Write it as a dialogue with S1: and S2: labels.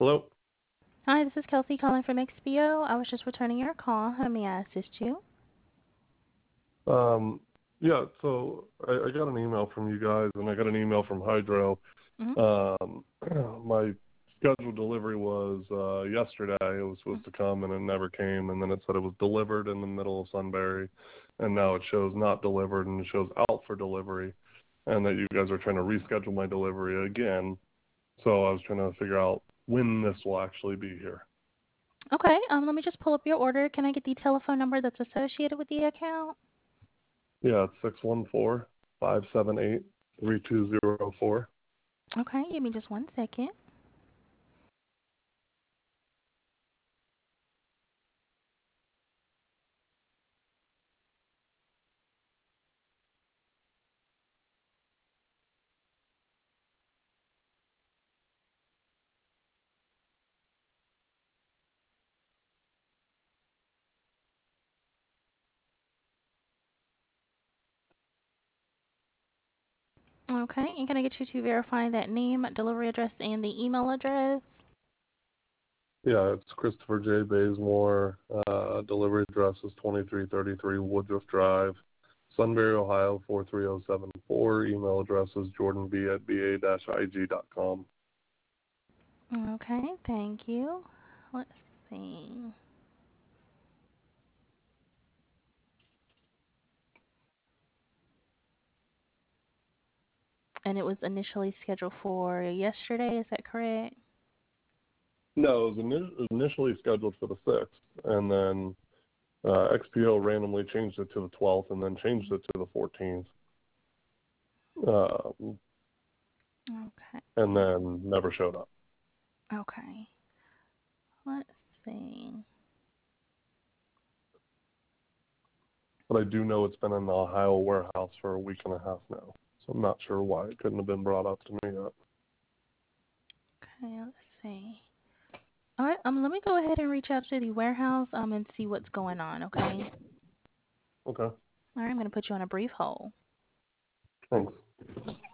S1: Hello.
S2: Hi, this is Kelsey calling from XBO. I was just returning your call. How may I assist you?
S1: Um, yeah, so I got an email from you guys, and I got an email from Hydro.
S2: Mm-hmm.
S1: Um, my scheduled delivery was yesterday. It was supposed to come, and it never came. And then it said it was delivered in the middle of Sunbury, and now it shows not delivered, and it shows out for delivery, and that you guys are trying to reschedule my delivery again. So I was trying to figure out when this will actually be here.
S2: Okay, let me just pull up your order. Can I get the telephone number that's associated with the account?
S1: Yeah, it's 614-578-3204.
S2: Okay, give me just one second. Okay, and can I get you to verify that name, delivery address, and the email address?
S1: Yeah, it's Christopher J. Bazemore. Delivery address is 2333 Woodruff Drive, Sunbury, Ohio 43074. Email address is jordanb@ba-ig.com.
S2: Okay, thank you. Let's see. And it was initially scheduled for yesterday, is that correct?
S1: No, it was initially scheduled for the 6th, and then XPO randomly changed it to the 12th and then changed it to the 14th,
S2: Okay,
S1: and then never showed up.
S2: okay. Let's see.
S1: But I do know it's been in the Ohio warehouse for a week and a half now, so I'm not sure why it couldn't have been brought up to me yet.
S2: Okay, let's see. All right, let me go ahead and reach out to the warehouse and see what's going on, okay?
S1: Okay,
S2: All right, I'm going to put you on a brief hold.
S1: thanks.